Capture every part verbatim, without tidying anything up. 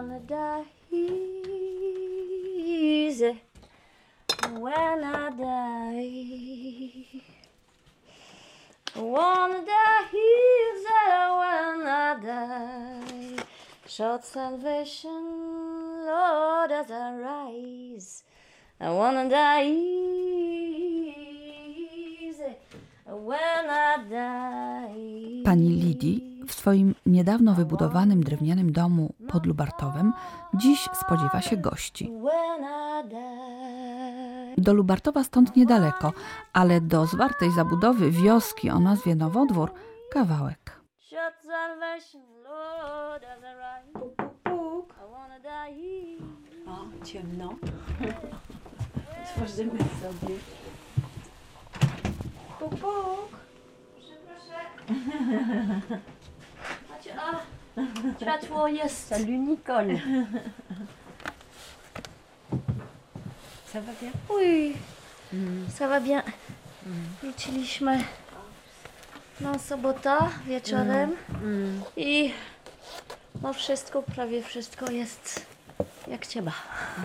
wanna die easy when I die. I wanna die easy when I die. Shout salvation, Lord, as I rise. I wanna die easy when I die. Pani Lidii w swoim niedawno wybudowanym drewnianym domu pod Lubartowem dziś spodziewa się gości. Do Lubartowa stąd niedaleko, ale do zwartej zabudowy wioski o nazwie Nowodwór kawałek. Puk, puk, puk. O, ciemno. Otworzymy sobie. Puk, puk. Przepraszam. Macie, a, światło jest. Salut Nicole. Ça va bien? Oui, Mm. ça va bien. Mm. Wróciliśmy na sobota wieczorem Mm. i no wszystko, prawie wszystko jest jak trzeba.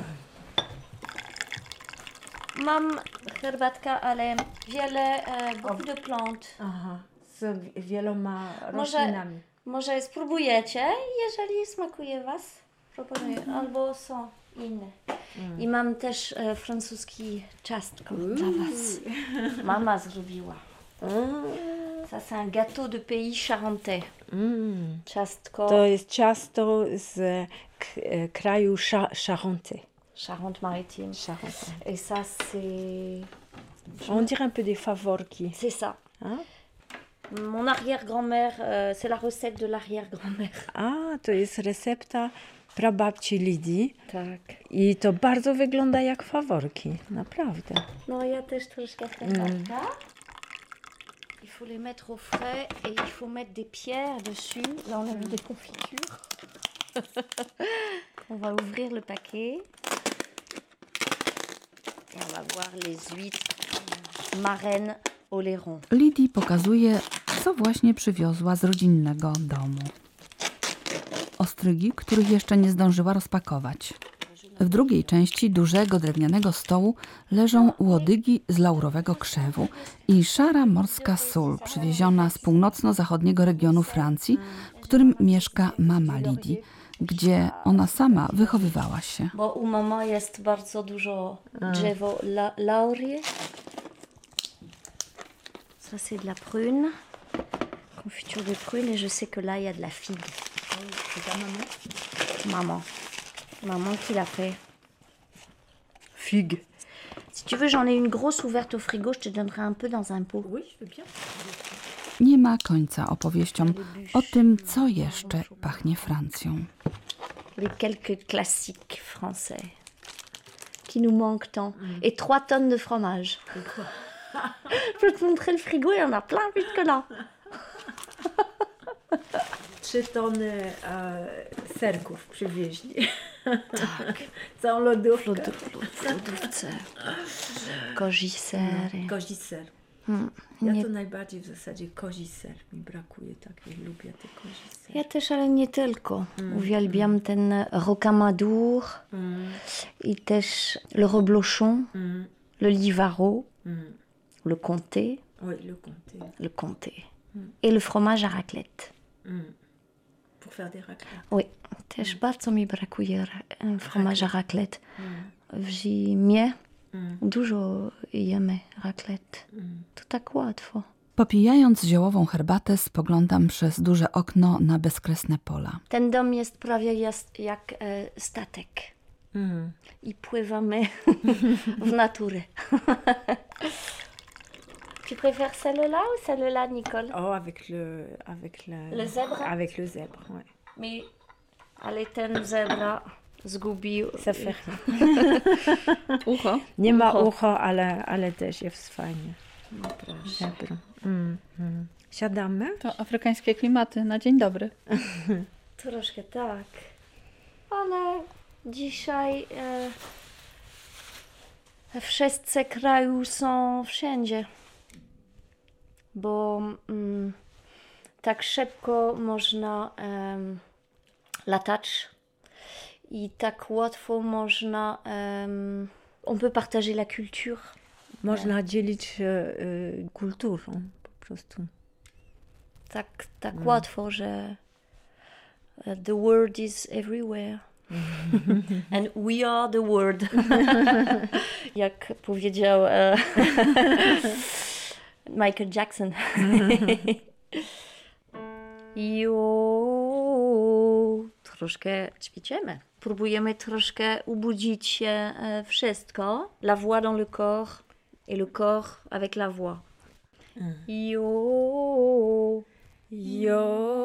Mam herbatkę, ale wiele, e, beaucoup de plantes. Aha, z wieloma Może, roślinami. może spróbujecie, jeżeli smakuje Was, proponuję, albo są inne. Mm. I mam też e, francuski ciastko dla Was. Mama zrobiła. Mm. Ça c'est un gâteau de pays charentais. Mm. Ciastko To jest ciasto z k- kraju Cha- Charentais. Charente-Maritime. Charentais. Et ça c'est... On dirait un peu des faworki. C'est ça. Hein? Mon arrière-grand-mère, euh, c'est la recette de l'arrière-grand-mère. A, to jest recepta prababci Lidii. Tak. I to bardzo wygląda jak faworki. Naprawdę. No ja też troszkę herbatka. Il faut les mettre au frais et il faut mettre des pierres dessus. Là on a mis des confitures. On va ouvrir le paquet. Et on va voir les huîtres marraines Oléron. Lidii pokazuje, co właśnie przywiozła z rodzinnego domu. Ostrygi, których jeszcze nie zdążyła rozpakować. W drugiej części dużego drewnianego stołu leżą łodygi z laurowego krzewu i szara morska sól przywieziona z północno-zachodniego regionu Francji, w którym mieszka mama Lidii, gdzie ona sama wychowywała się. Bo u mama jest bardzo dużo drzewo la laurie. Ça c'est de la prune, confiture de prune et je sais que là il y a de la figue. C'est ta maman? Maman, maman qui l'a fait. Figue. Si tu veux, j'en ai une grosse ouverte au frigo, je te donnerai un peu dans un pot. Oui, je veux bien. Nie ma końca opowieściom o tym, co jeszcze pachnie Francją. Les quelques classiques français qui nous manquent tant. Et trois tonnes de fromage. Je peux te montrer le frigo, il y en a plein plus que là. Trzy tony e, serków przywieźli. Tak. Całą lodówkę. W lodówce. Kozi ser. Kozi ser. Hmm, Ja nie, to najbardziej w zasadzie kozi ser. Mi brakuje takiej, lubię te kozi ser. ja też, ale nie tylko. Uwielbiam ten rocamadour Mm, i też le reblochon, mm, le livaro, mm. le comté, Oui, le comté. le comté et le fromage à raclette. Mm. Pour faire des raclettes. Oui, też bardzo mi brakuje ra- fromage à raclette. W zimie Mm. dużo jemy raclette. Mm. To tak łatwo. Popijając ziołową herbatę, spoglądam przez duże okno na bezkresne pola. Ten dom jest prawie jest jak e, statek. Mm. I pływamy w naturę. Tu préfères celle-là ou celle-là, Nicole? Oh, avec le, avec le, Le zèbre? Avec le zèbre, ouais. Mi, ale ten zebra zgubił. Ça fait rien. Ucho? Nie ma Ucho. ucho, ale, ale też jest fajnie. No proszę. Zebra. Mm, mm. Siadamy? To afrykańskie klimaty na dzień dobry. Troszkę tak. Ale dzisiaj e, wszyscy kraju są wszędzie. Bo mm, tak szybko można em, latać I tak łatwo można... Um, on peut partager la culture. Można dzielić y, kulturą po prostu. Tak, tak Mm. łatwo, że uh, the word is everywhere. And we are the word. Jak powiedział uh, Michael Jackson. Jo, troszkę ćwiczymy. Próbujemy troszkę ubudzić się e, wszystko. La voix dans le corps et le corps avec la voix. Jo, Jo,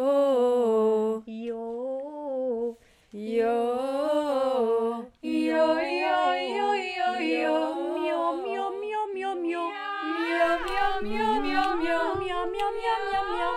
jo, jo, jo, jo, jo, jo, jo. mio, mio, mio, mio, mio. Mio, mio, mio, mio, mio. Mio, mio, mio, mio, mio.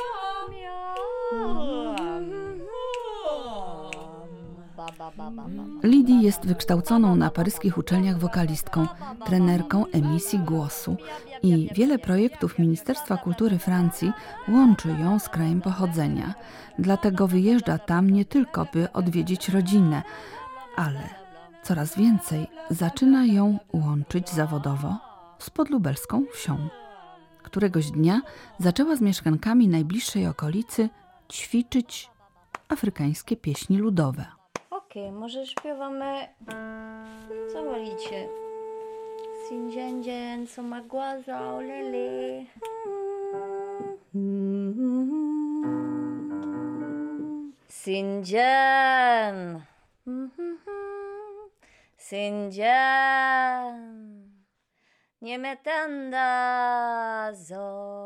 Ba, ba, ba, ba, ba. Lidii jest wykształconą na paryskich uczelniach wokalistką, trenerką emisji głosu i wiele projektów Ministerstwa Kultury Francji łączy ją z krajem pochodzenia. Dlatego wyjeżdża tam nie tylko, by odwiedzić rodzinę, ale coraz więcej zaczyna ją łączyć zawodowo z podlubelską wsią. Któregoś dnia zaczęła z mieszkankami najbliższej okolicy ćwiczyć afrykańskie pieśni ludowe. Okej, może śpiewamy. Co wolicie? Sindzień, co ma głaza, olele. Sindzień. Sindzień. Nie me tanda zo.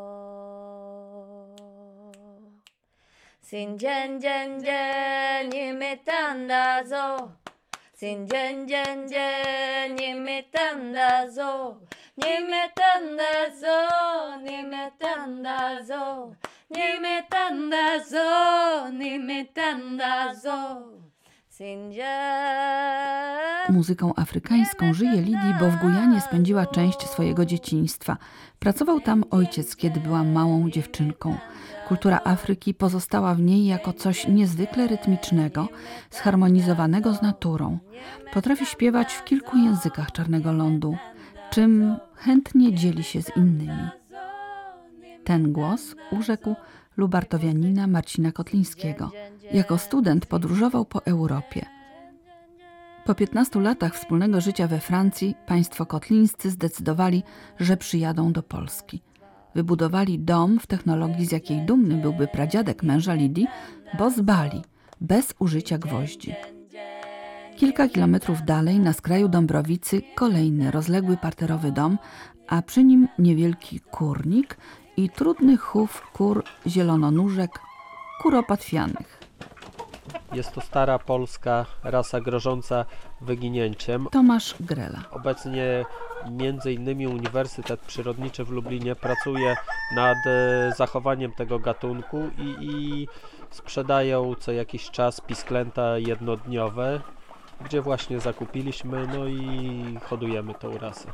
Sindzień, dzień, dzień, nie me tanda zo. Sindzień, dzień, dzień, nie me tanda zo. Nie me tanda zo, nie me tanda zo. Nie me tanda zo, nie me tanda zo. Sindzień. Muzyką afrykańską żyje Lidii, bo w Gujanie spędziła część swojego dzieciństwa. Pracował tam ojciec, kiedy była małą dziewczynką. Kultura Afryki pozostała w niej jako coś niezwykle rytmicznego, zharmonizowanego z naturą. Potrafi śpiewać w kilku językach Czarnego Lądu, czym chętnie dzieli się z innymi. Ten głos urzekł lubartowianina Marcina Kotlińskiego. Jako student podróżował po Europie. Po piętnastu latach wspólnego życia we Francji państwo kotlińscy zdecydowali, że przyjadą do Polski. Wybudowali dom w technologii, z jakiej dumny byłby pradziadek męża Lidii, bo z bali, bez użycia gwoździ. Kilka kilometrów dalej, na skraju Dąbrowicy, kolejny rozległy parterowy dom, a przy nim niewielki kurnik i trudny chów kur zielononóżek, kuropatwianych. Jest to stara polska rasa grożąca wyginięciem. Tomasz Grela. Obecnie między innymi Uniwersytet Przyrodniczy w Lublinie pracuje nad e, zachowaniem tego gatunku i, i sprzedają co jakiś czas pisklęta jednodniowe, gdzie właśnie zakupiliśmy, no i hodujemy tą rasę.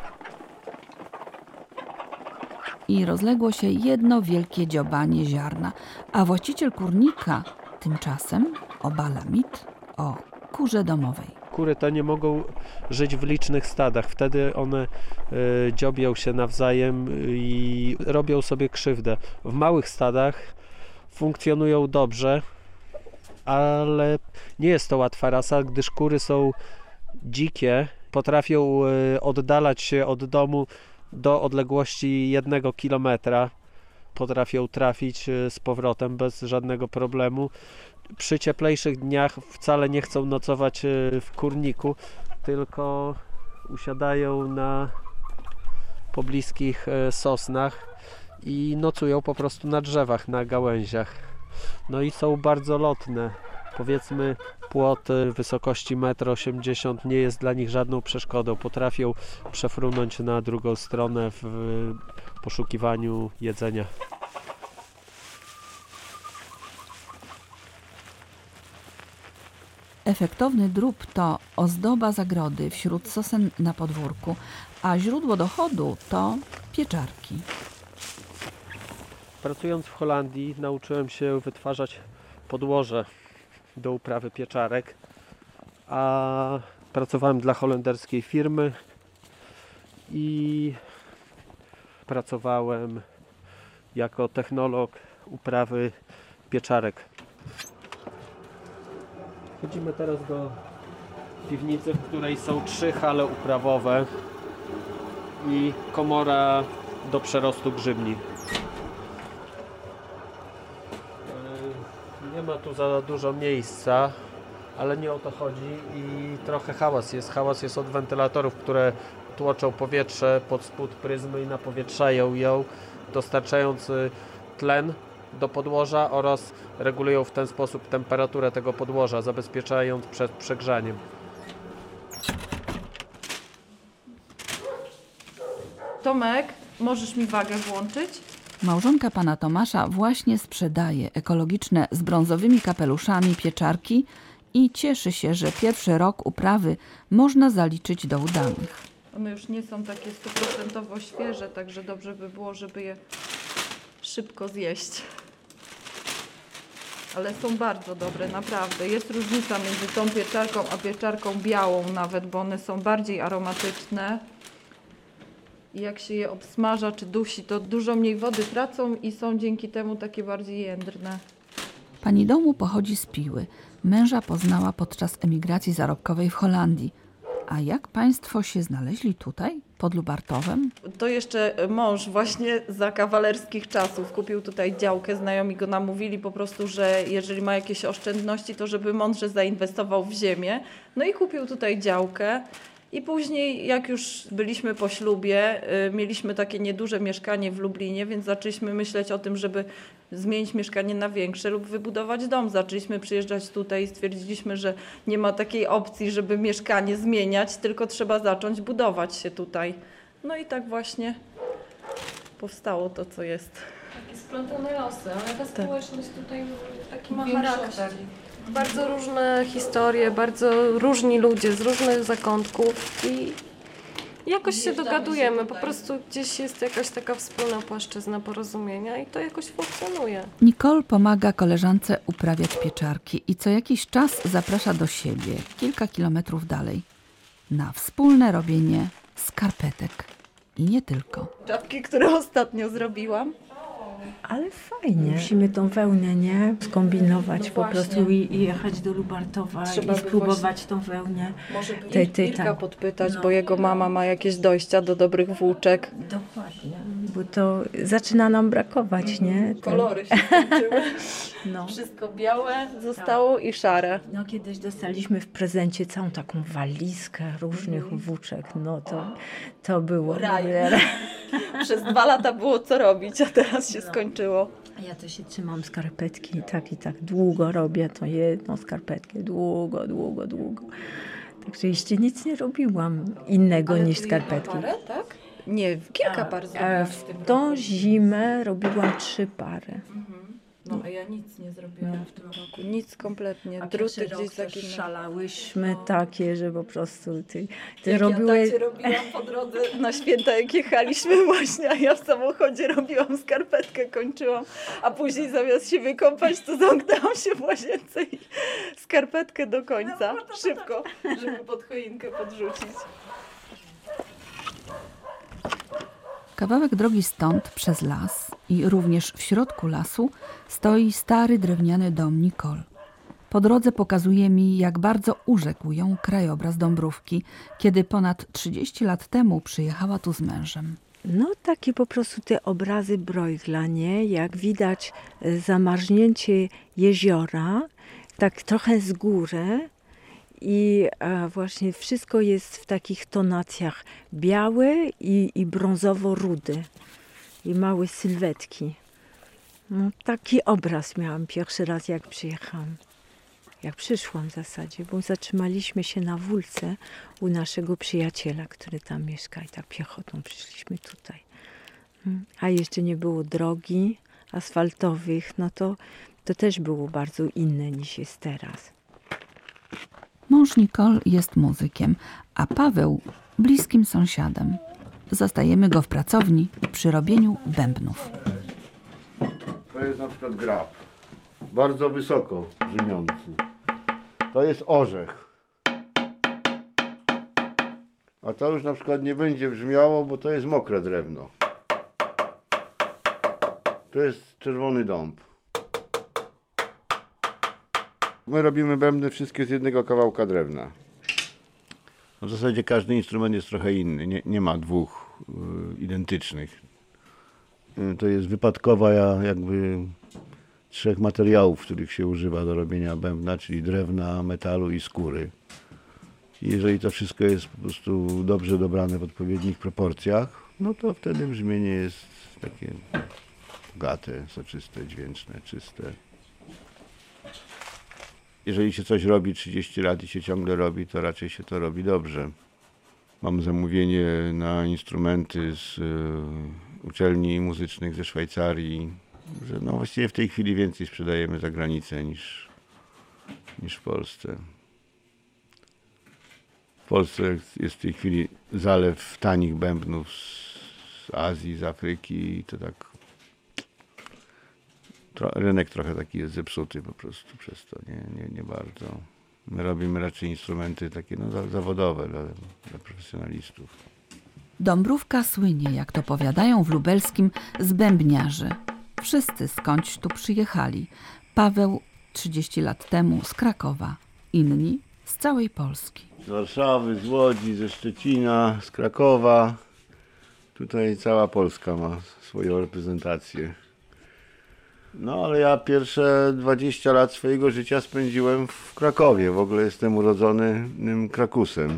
I rozległo się jedno wielkie dziobanie ziarna, a właściciel kurnika tymczasem obala mit o kurze domowej. Kury te nie mogą żyć w licznych stadach, wtedy one y, dziobią się nawzajem i robią sobie krzywdę. W małych stadach funkcjonują dobrze, ale nie jest to łatwa rasa, gdyż kury są dzikie, potrafią y, oddalać się od domu do odległości jednego kilometra. Potrafią trafić y, z powrotem bez żadnego problemu. Przy cieplejszych dniach wcale nie chcą nocować w kurniku, tylko usiadają na pobliskich sosnach i nocują po prostu na drzewach, na gałęziach. No i są bardzo lotne. Powiedzmy, płot wysokości metr osiemdziesiąt nie jest dla nich żadną przeszkodą. Potrafią przefrunąć na drugą stronę w poszukiwaniu jedzenia. Efektowny drób to ozdoba zagrody wśród sosen na podwórku, a źródło dochodu to pieczarki. Pracując w Holandii nauczyłem się wytwarzać podłoże do uprawy pieczarek. a pracowałem dla holenderskiej firmy i pracowałem jako technolog uprawy pieczarek. Wchodzimy teraz do piwnicy, w której są trzy hale uprawowe i komora do przerostu grzybni. Nie ma tu za dużo miejsca, ale nie o to chodzi i trochę hałas jest. Hałas jest od wentylatorów, które tłoczą powietrze pod spód pryzmy i napowietrzają ją, dostarczając tlen do podłoża oraz regulują w ten sposób temperaturę tego podłoża, zabezpieczając przed przegrzaniem. Tomek, możesz mi wagę włączyć? Małżonka pana Tomasza właśnie sprzedaje ekologiczne z brązowymi kapeluszami pieczarki i cieszy się, że pierwszy rok uprawy można zaliczyć do udanych. One już nie są takie stuprocentowo świeże, także dobrze by było, żeby je szybko zjeść. Ale są bardzo dobre, naprawdę. Jest różnica między tą pieczarką a pieczarką białą nawet, bo one są bardziej aromatyczne. I jak się je obsmaża czy dusi, to dużo mniej wody tracą i są dzięki temu takie bardziej jędrne. Pani domu pochodzi z Piły. Męża poznała podczas emigracji zarobkowej w Holandii. A jak państwo się znaleźli tutaj, pod Lubartowem? To jeszcze mąż właśnie za kawalerskich czasów kupił tutaj działkę. Znajomi go namówili po prostu, że jeżeli ma jakieś oszczędności, to żeby mądrze zainwestował w ziemię. No i kupił tutaj działkę. I później, jak już byliśmy po ślubie, y, mieliśmy takie nieduże mieszkanie w Lublinie, więc zaczęliśmy myśleć o tym, żeby zmienić mieszkanie na większe lub wybudować dom. Zaczęliśmy przyjeżdżać tutaj i stwierdziliśmy, że nie ma takiej opcji, żeby mieszkanie zmieniać, tylko trzeba zacząć budować się tutaj. No i tak właśnie powstało to, co jest. Takie splątane losy, ale ta społeczność tutaj taki ma W większości. charakter. Bardzo różne historie, bardzo różni ludzie z różnych zakątków i jakoś się dogadujemy. Po prostu gdzieś jest jakaś taka wspólna płaszczyzna porozumienia i to jakoś funkcjonuje. Nicole pomaga koleżance uprawiać pieczarki i co jakiś czas zaprasza do siebie, kilka kilometrów dalej, na wspólne robienie skarpetek. I nie tylko. Czapki, które ostatnio zrobiłam. Ale fajnie. Musimy tą wełnę, nie? Skombinować No po właśnie. prostu i, i jechać do Lubartowa Trzeba i by spróbować właśnie- tą wełnę. Może by Tej- tej Irka tam. podpytać, No. bo jego mama ma jakieś dojścia do dobrych włóczek. Dokładnie. Bo to zaczyna nam brakować, nie? Kolory się skończyły. No. Wszystko białe zostało i szare. No kiedyś dostaliśmy w prezencie całą taką walizkę różnych włóczek. No to, to było... Raj. Przez dwa lata było co robić, a teraz się skończyło. Ja to się trzymam skarpetki, tak i tak długo robię to jedną skarpetkę, długo, długo, długo. Także jeszcze nic nie robiłam innego niż skarpetki. tak? Nie, kilka par A zrobiłam w w tym tą roku. zimę robiłam trzy pary. No, a ja nic nie zrobiłam w tym roku. Nic kompletnie. A Druty pierwszy rok gdzieś też zaginęły. szalałyśmy takie, że po prostu ty, ty Jak robiłeś... ja tacie robiłam po drodze na święta, jak jechaliśmy właśnie, a ja w samochodzie robiłam skarpetkę, kończyłam, a później zamiast się wykąpać, to zamknęłam się w łazience i skarpetkę do końca, szybko, żeby pod choinkę podrzucić. Kawałek drogi stąd przez las i również w środku lasu stoi stary drewniany dom Nicole. Po drodze pokazuje mi, jak bardzo urzekł ją krajobraz Dąbrówki, kiedy ponad trzydzieści lat temu przyjechała tu z mężem. No takie po prostu te obrazy Bruegla, nie? Jak widać e, zamarznięcie jeziora, tak trochę z góry i e, właśnie wszystko jest w takich tonacjach białe i, i brązowo-rudy i małe sylwetki. No, taki obraz miałam pierwszy raz, jak przyjechałam. Jak przyszłam w zasadzie, bo zatrzymaliśmy się na Wólce u naszego przyjaciela, który tam mieszka i tak piechotą przyszliśmy tutaj. Mm. A jeszcze nie było drogi asfaltowych, no to, to też było bardzo inne niż jest teraz. Mąż Nicole jest muzykiem, a Paweł bliskim sąsiadem. Zastajemy go w pracowni przy robieniu bębnów. To jest na przykład grab. Bardzo wysoko brzmiący. To jest orzech. A to już na przykład nie będzie brzmiało, bo to jest mokre drewno. To jest czerwony dąb. My robimy bębny wszystkie z jednego kawałka drewna. W zasadzie każdy instrument jest trochę inny, nie, nie ma dwóch y, identycznych. Y, to jest wypadkowa jakby trzech materiałów, których się używa do robienia bębna, czyli drewna, metalu i skóry. I jeżeli to wszystko jest po prostu dobrze dobrane w odpowiednich proporcjach, no to wtedy brzmienie jest takie bogate, soczyste, dźwięczne, czyste. Jeżeli się coś robi trzydzieści lat i się ciągle robi, to raczej się to robi dobrze. Mam zamówienie na instrumenty z y, uczelni muzycznych ze Szwajcarii, że no właściwie w tej chwili więcej sprzedajemy za granicę niż, niż w Polsce. W Polsce jest w tej chwili zalew tanich bębnów z Azji, z Afryki i to tak tro, rynek trochę taki jest zepsuty po prostu przez to, nie, nie, nie bardzo. My robimy raczej instrumenty takie no, za, zawodowe dla, dla profesjonalistów. Dąbrówka słynie, jak to powiadają w lubelskim, z bębniarzy. Wszyscy skądś tu przyjechali. Paweł trzydzieści lat temu z Krakowa, inni z całej Polski. Z Warszawy, z Łodzi, ze Szczecina, z Krakowa. Tutaj cała Polska ma swoją reprezentację. No ale ja pierwsze dwadzieścia lat swojego życia spędziłem w Krakowie. W ogóle jestem urodzonym Krakusem.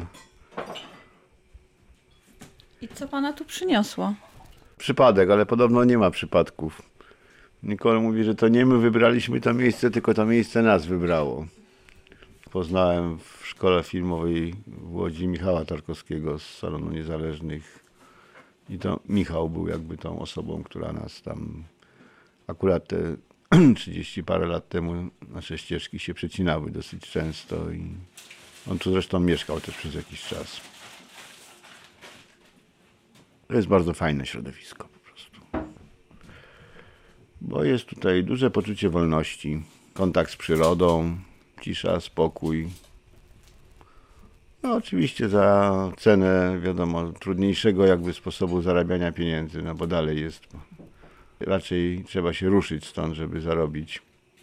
I co pana tu przyniosło? Przypadek, ale podobno nie ma przypadków. Nicole mówi, że to nie my wybraliśmy to miejsce, tylko to miejsce nas wybrało. Poznałem w szkole filmowej w Łodzi Michała Tarkowskiego z Salonu Niezależnych. I to Michał był jakby tą osobą, która nas tam... Akurat te trzydzieści parę lat temu nasze ścieżki się przecinały dosyć często i on tu zresztą mieszkał też przez jakiś czas. To jest bardzo fajne środowisko po prostu. Bo jest tutaj duże poczucie wolności, kontakt z przyrodą, cisza, spokój. No oczywiście za cenę, wiadomo, trudniejszego jakby sposobu zarabiania pieniędzy, no bo dalej jest... Raczej trzeba się ruszyć stąd, żeby zarobić.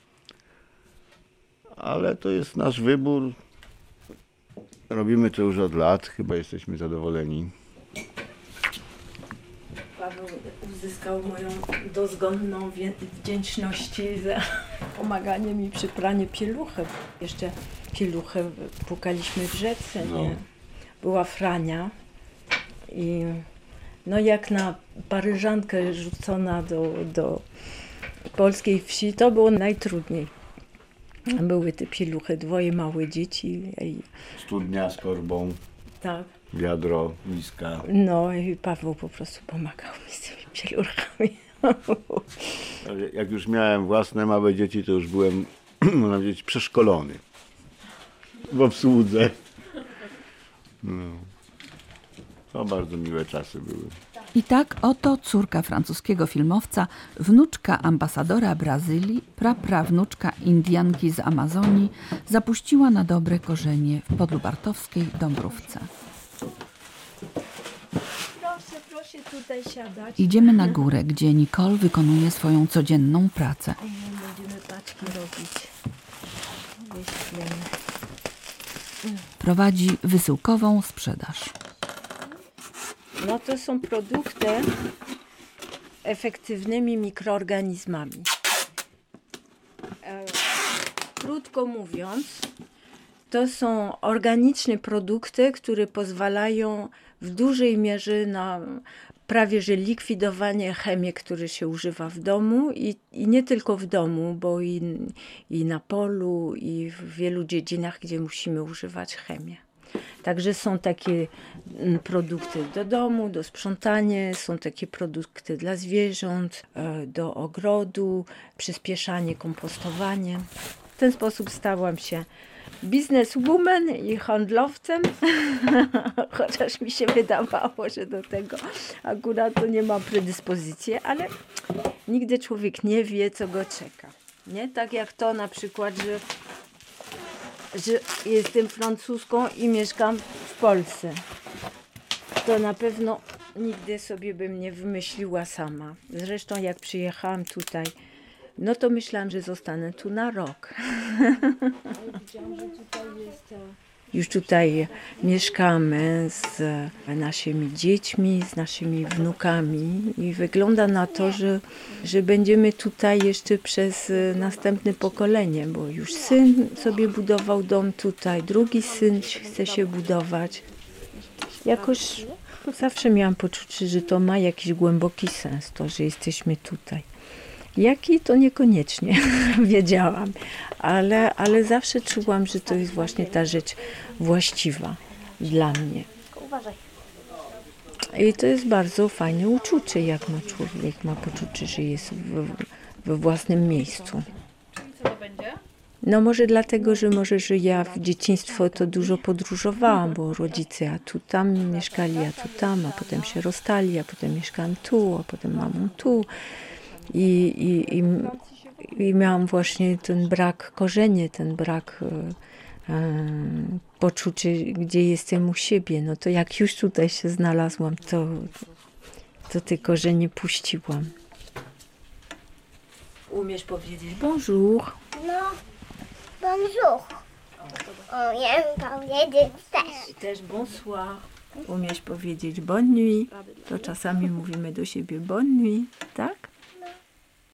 Ale to jest nasz wybór. Robimy to już od lat, chyba jesteśmy zadowoleni. Paweł uzyskał moją dozgonną wdzięczność za pomaganie mi przy praniu pieluchy. Jeszcze pieluchę płukaliśmy w rzece, No. nie? Była Frania i no jak na Paryżankę rzucona do, do polskiej wsi, to było najtrudniej. Były te pieluchy, dwoje małe dzieci. I, Studnia z torbą, tak. wiadro, miska. No i Paweł po prostu pomagał mi z tymi pieluchami. Ale jak już miałem własne małe dzieci, to już byłem, można powiedzieć, przeszkolony w obsłudze. No. To bardzo miłe czasy były. I tak oto córka francuskiego filmowca, wnuczka ambasadora Brazylii, praprawnuczka Indianki z Amazonii, zapuściła na dobre korzenie w podlubartowskiej Dąbrówce. Proszę, proszę tutaj siadać. Idziemy na górę, gdzie Nicole wykonuje swoją codzienną pracę. Będziemy paczki robić. Wyślemy. Prowadzi wysyłkową sprzedaż. No to są produkty efektywnymi mikroorganizmami. E, krótko mówiąc, to są organiczne produkty, które pozwalają w dużej mierze na prawie że likwidowanie chemii, które się używa w domu i, i nie tylko w domu, bo i, i na polu, i w wielu dziedzinach, gdzie musimy używać chemię. Także są takie produkty do domu, do sprzątania, są takie produkty dla zwierząt, do ogrodu, przyspieszanie kompostowania. W ten sposób stałam się bizneswoman i handlowcem, chociaż mi się wydawało, że do tego akurat to nie mam predyspozycji, ale nigdy człowiek nie wie, co go czeka. Nie? Tak jak to na przykład, że że jestem Francuzką i mieszkam w Polsce. to na pewno nigdy sobie bym nie wymyśliła sama. Zresztą jak przyjechałam tutaj, no to myślałam, że zostanę tu na rok. Już tutaj mieszkamy z naszymi dziećmi, z naszymi wnukami i wygląda na to, że, że będziemy tutaj jeszcze przez następne pokolenie, bo już syn sobie budował dom tutaj, drugi syn chce się budować. Jakoś zawsze miałam poczucie, że to ma jakiś głęboki sens, to, że jesteśmy tutaj. Jaki to niekoniecznie wiedziałam, ale, ale zawsze czułam, że to jest właśnie ta rzecz właściwa dla mnie. I to jest bardzo fajne uczucie, jak ma człowiek, ma poczucie, że jest w, we własnym miejscu. Co to będzie? No może dlatego, że może, że ja w dzieciństwo to dużo podróżowałam, bo rodzice a tu tam mieszkali, a tu tam, a potem się rozstali, a potem mieszkałam tu, a potem mamą tu. I, i, i, I miałam właśnie ten brak korzeni, ten brak e, e, poczucia, gdzie jestem u siebie. No to jak już tutaj się znalazłam, to, to te korzenie puściłam. Umiesz powiedzieć bonjour? No, bonjour. Umiem powiedzieć też. I też bonsoir. Umiesz powiedzieć bonne nuit? To czasami mówimy do siebie bonne nuit, tak?